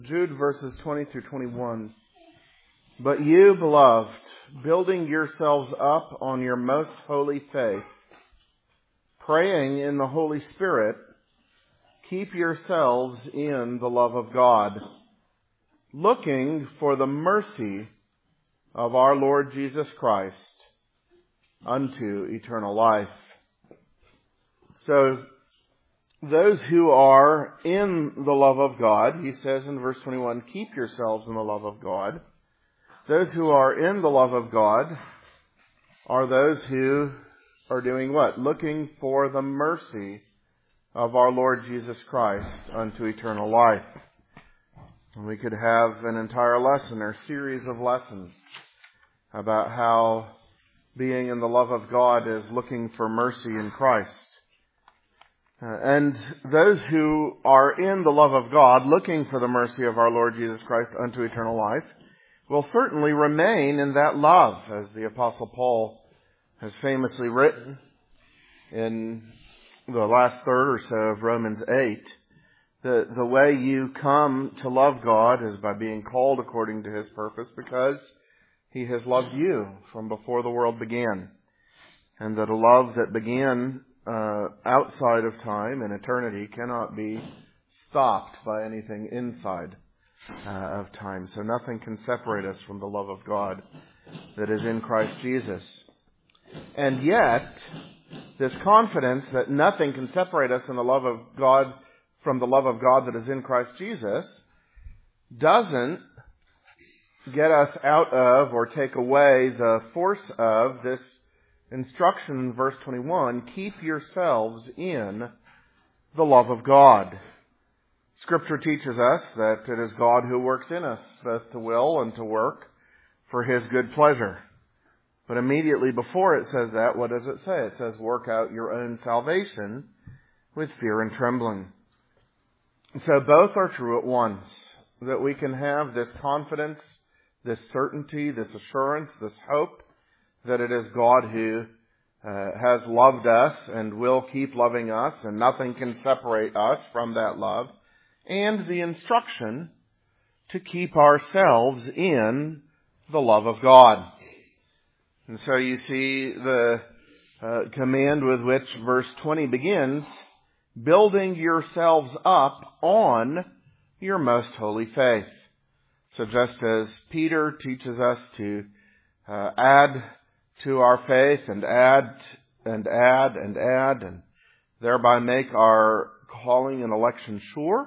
Jude verses 20 through 21. But you, beloved, building yourselves up on your most holy faith, praying in the Holy Spirit, keep yourselves in the love of God, looking for the mercy of our Lord Jesus Christ unto eternal life. So, those who are in the love of God, he says in verse 21, keep yourselves in the love of God. Those who are in the love of God are those who are doing what? Looking for the mercy of our Lord Jesus Christ unto eternal life. And we could have an entire lesson or series of lessons about how being in the love of God is looking for mercy in Christ. And those who are in the love of God, looking for the mercy of our Lord Jesus Christ unto eternal life, will certainly remain in that love, as the Apostle Paul has famously written in the last third or so of Romans 8. The way you come to love God is by being called according to His purpose, because He has loved you from before the world began. And that a love that began outside of time and eternity cannot be stopped by anything inside of time. So nothing can separate us from the love of God that is in Christ Jesus. And yet, this confidence that nothing can separate us in the love of God from the love of God that is in Christ Jesus doesn't get us out of or take away the force of this instruction in verse 21, keep yourselves in the love of God. Scripture teaches us that it is God who works in us, both to will and to work for His good pleasure. But immediately before it says that, what does it say? It says, work out your own salvation with fear and trembling. So both are true at once, that we can have this confidence, this certainty, this assurance, this hope, that it is God who has loved us and will keep loving us, and nothing can separate us from that love, and the instruction to keep ourselves in the love of God. And so you see the command with which verse 20 begins, building yourselves up on your most holy faith. So just as Peter teaches us to add to our faith and add and add and add, and thereby make our calling and election sure,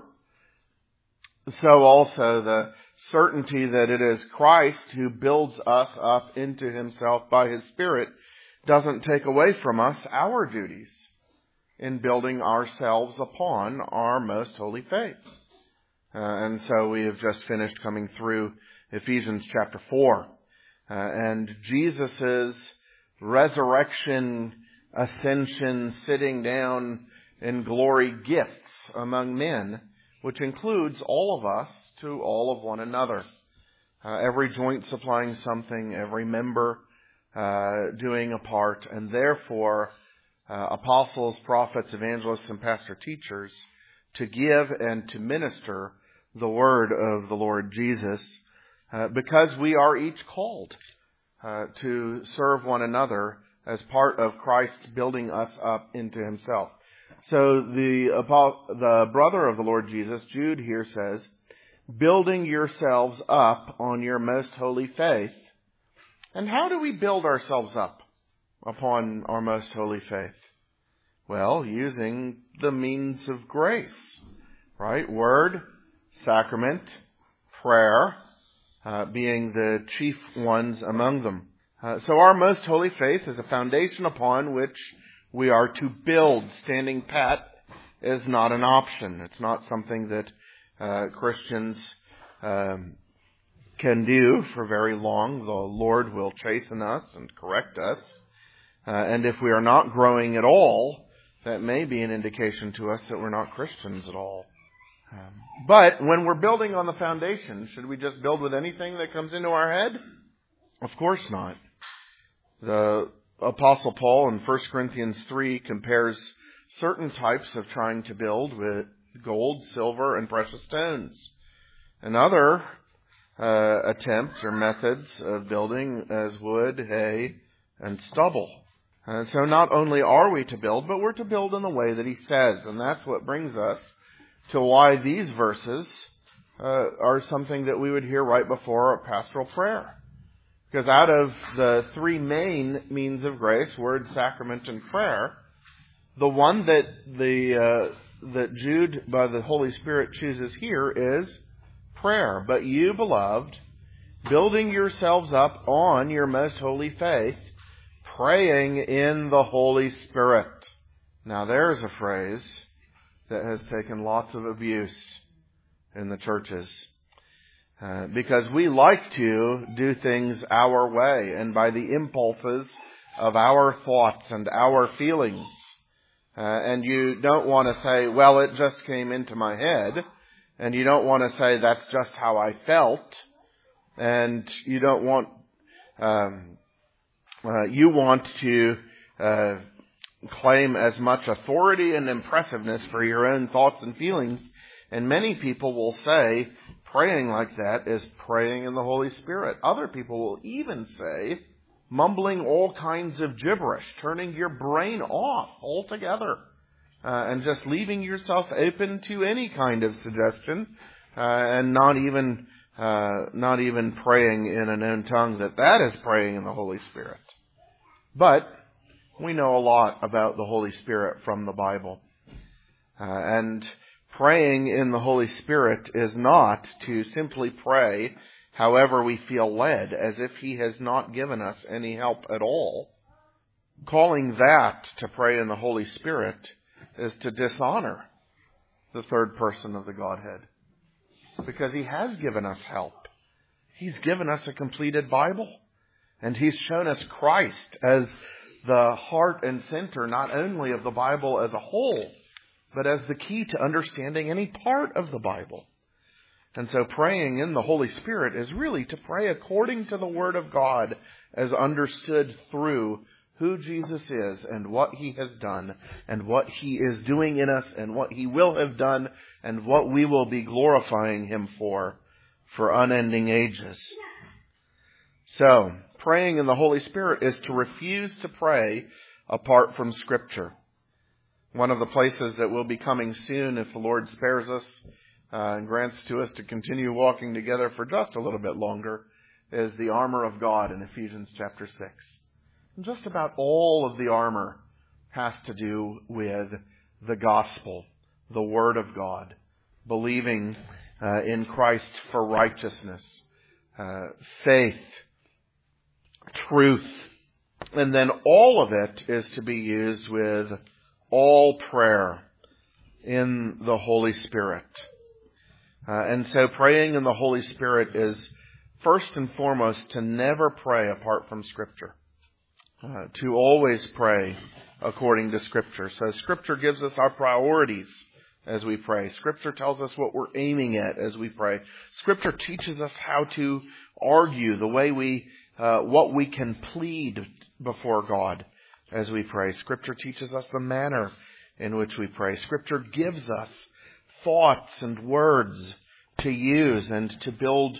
so also the certainty that it is Christ who builds us up into Himself by His Spirit doesn't take away from us our duties in building ourselves upon our most holy faith. And so we have just finished coming through Ephesians chapter 4. And Jesus' resurrection, ascension, sitting down in glory gifts among men, which includes all of us to all of one another. Every joint supplying something, every member doing a part, and therefore apostles, prophets, evangelists, and pastor teachers to give and to minister the word of the Lord Jesus, because we are each called to serve one another as part of Christ building us up into Himself. So the brother of the Lord Jesus, Jude, here says, building yourselves up on your most holy faith. And how do we build ourselves up upon our most holy faith? Well, using the means of grace, right? Word, sacrament, prayer, being the chief ones among them. So our most holy faith is a foundation upon which we are to build. Standing pat is not an option. It's not something that Christians can do for very long. The Lord will chasten us and correct us. And if we are not growing at all, that may be an indication to us that we're not Christians at all. But when we're building on the foundation, should we just build with anything that comes into our head? Of course not. The Apostle Paul in 1 Corinthians 3 compares certain types of trying to build with gold, silver, and precious stones. And other attempts or methods of building as wood, hay, and stubble. And so not only are we to build, but we're to build in the way that he says. And that's what brings us to why these verses are something that we would hear right before a pastoral prayer. Because out of the three main means of grace, word, sacrament, and prayer, the one that Jude, by the Holy Spirit, chooses here is prayer. But you, beloved, building yourselves up on your most holy faith, praying in the Holy Spirit. Now there's a phrase that has taken lots of abuse in the churches. Because we like to do things our way and by the impulses of our thoughts and our feelings. And you don't want to say, well, it just came into my head. And you don't want to say, that's just how I felt. And you don't want... you want to claim as much authority and impressiveness for your own thoughts and feelings. And many people will say praying like that is praying in the Holy Spirit. Other people will even say mumbling all kinds of gibberish, turning your brain off altogether, and just leaving yourself open to any kind of suggestion, and not even praying in a known tongue that is praying in the Holy Spirit. But we know a lot about the Holy Spirit from the Bible. And praying in the Holy Spirit is not to simply pray however we feel led, as if he has not given us any help at all. Calling that to pray in the Holy Spirit is to dishonor the third person of the Godhead. Because he has given us help. He's given us a completed Bible. And he's shown us Christ as the heart and center not only of the Bible as a whole, but as the key to understanding any part of the Bible. And so praying in the Holy Spirit is really to pray according to the Word of God as understood through who Jesus is and what he has done and what he is doing in us and what he will have done and what we will be glorifying him for unending ages. So, praying in the Holy Spirit is to refuse to pray apart from Scripture. One of the places that will be coming soon, if the Lord spares us and grants to us to continue walking together for just a little bit longer, is the armor of God in Ephesians chapter 6. And just about all of the armor has to do with the gospel, the Word of God, believing in Christ for righteousness, faith, truth, and then all of it is to be used with all prayer in the Holy Spirit. And so praying in the Holy Spirit is first and foremost to never pray apart from Scripture, to always pray according to Scripture. So Scripture gives us our priorities as we pray. Scripture tells us what we're aiming at as we pray. Scripture teaches us how to argue the way what we can plead before God as we pray. Scripture teaches us the manner in which we pray. Scripture gives us thoughts and words to use and to build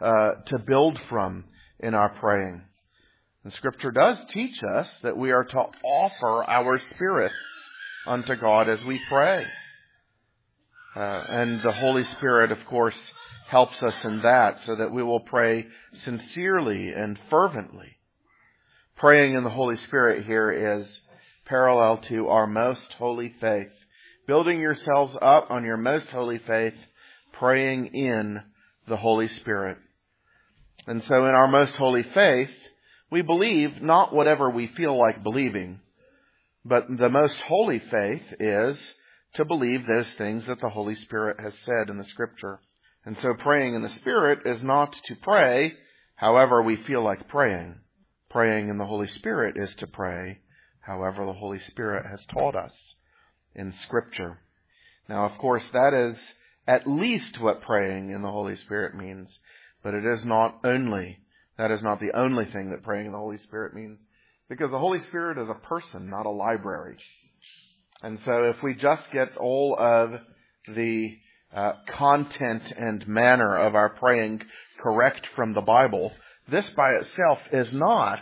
from in our praying. And Scripture does teach us that we are to offer our spirits unto God as we pray. And the Holy Spirit, of course, helps us in that so that we will pray sincerely and fervently. Praying in the Holy Spirit here is parallel to our most holy faith. Building yourselves up on your most holy faith, praying in the Holy Spirit. And so in our most holy faith, we believe not whatever we feel like believing, but the most holy faith is to believe those things that the Holy Spirit has said in the Scripture. And so praying in the Spirit is not to pray however we feel like praying. Praying in the Holy Spirit is to pray however the Holy Spirit has taught us in Scripture. Now, of course, that is at least what praying in the Holy Spirit means, but it is not only. That is not the only thing that praying in the Holy Spirit means, because the Holy Spirit is a person, not a library. And so if we just get all of the content and manner of our praying correct from the Bible, this by itself is not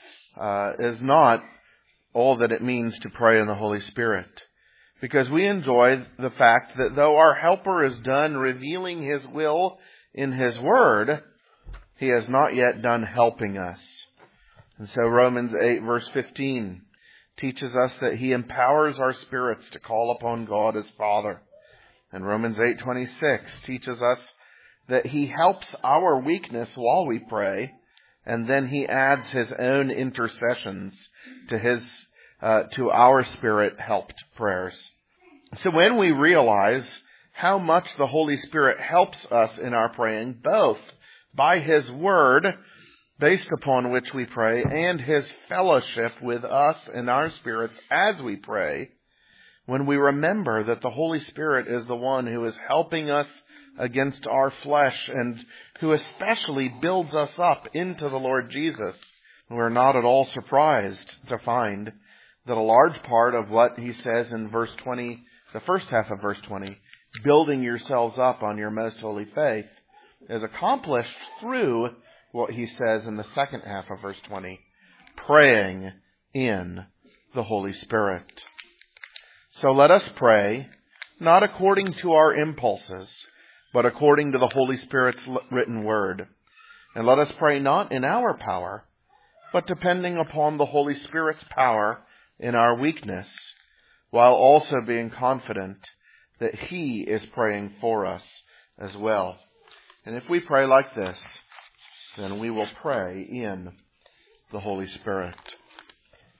all that it means to pray in the Holy Spirit. Because we enjoy the fact that though our helper is done revealing His will in His Word, He has not yet done helping us. And so Romans 8 verse 15 teaches us that He empowers our spirits to call upon God as Father. And Romans 8:26 teaches us that He helps our weakness while we pray, and then He adds His own intercessions to our Spirit-helped prayers. So when we realize how much the Holy Spirit helps us in our praying, both by His Word, based upon which we pray, and His fellowship with us and our spirits as we pray, when we remember that the Holy Spirit is the one who is helping us against our flesh and who especially builds us up into the Lord Jesus, we're not at all surprised to find that a large part of what He says in verse 20, the first half of verse 20, building yourselves up on your most holy faith, is accomplished through what He says in the second half of verse 20, praying in the Holy Spirit. So let us pray, not according to our impulses, but according to the Holy Spirit's written word. And let us pray not in our power, but depending upon the Holy Spirit's power in our weakness, while also being confident that He is praying for us as well. And if we pray like this, then we will pray in the Holy Spirit.